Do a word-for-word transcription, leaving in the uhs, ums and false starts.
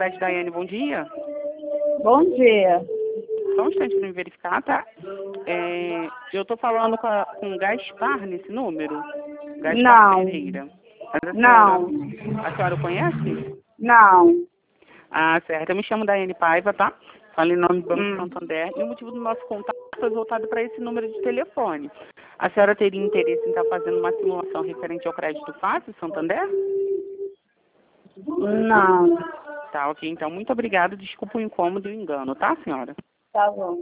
crédito, Daiane, bom dia. Bom dia. Só um instante para me verificar, tá? É, eu estou falando com, a, com o Gaspar nesse número? Gaspar Não. Pereira. Mas a Não. senhora, a senhora o conhece? Não. Ah, certo. Eu me chamo Daiane Paiva, tá? Falo em nome do Banco Hum. Santander. E o motivo do nosso contato foi voltado para esse número de telefone. A senhora teria interesse em estar fazendo uma simulação referente ao crédito fácil, Santander? Não. Tá, ok. Então, muito obrigado. Desculpa o incômodo e o engano, tá, senhora? Tá bom.